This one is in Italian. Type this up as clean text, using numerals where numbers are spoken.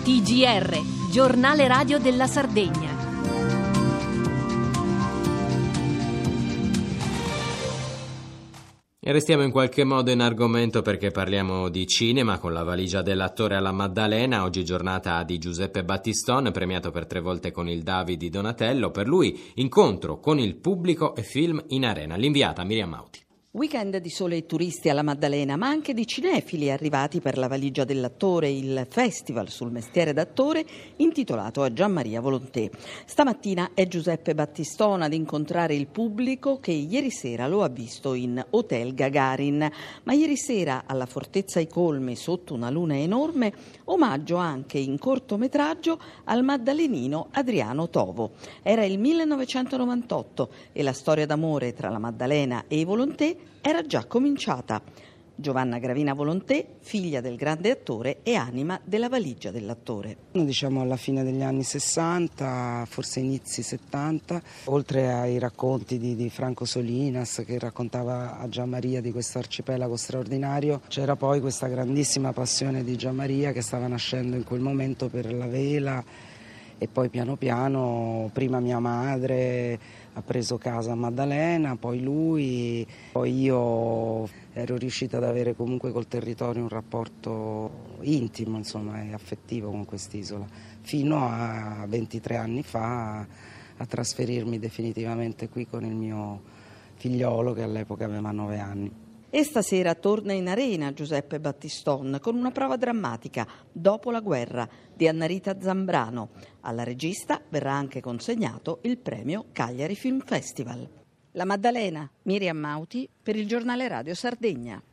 TGR, giornale radio della Sardegna. E restiamo in qualche modo in argomento perché parliamo di cinema con La valigia dell'attore alla Maddalena. Oggi giornata di Giuseppe Battiston, premiato per 3 volte con il David di Donatello. Per lui incontro con il pubblico e film in arena. L'inviata Miriam Mauti. Weekend di sole e turisti alla Maddalena, ma anche di cinefili arrivati per La valigia dell'attore, il festival sul mestiere d'attore intitolato a Gianmaria Volonté. Stamattina è Giuseppe Battiston ad incontrare il pubblico che ieri sera lo ha visto in Hotel Gagarin, ma ieri sera alla Fortezza ai Colmi sotto una luna enorme, omaggio anche in cortometraggio al maddalenino Adriano Tovo. Era il 1998 e la storia d'amore tra la Maddalena e i Volonté era già cominciata. Giovanna Gravina Volonté, figlia del grande attore e anima della valigia dell'attore. Diciamo alla fine degli anni 60, forse inizi 70, oltre ai racconti di Franco Solinas che raccontava a Gianmaria di questo arcipelago straordinario, c'era poi questa grandissima passione di Gianmaria che stava nascendo in quel momento per la vela. E poi piano piano, prima mia madre ha preso casa a Maddalena, poi lui, poi io ero riuscita ad avere comunque col territorio un rapporto intimo, insomma, e affettivo con quest'isola, fino a 23 anni fa a trasferirmi definitivamente qui con il mio figliolo che all'epoca aveva 9 anni. E stasera torna in arena Giuseppe Battiston con una prova drammatica, Dopo la guerra, di Annarita Zambrano. Alla regista verrà anche consegnato il premio Cagliari Film Festival. La Maddalena, Miriam Mauti, per il giornale radio Sardegna.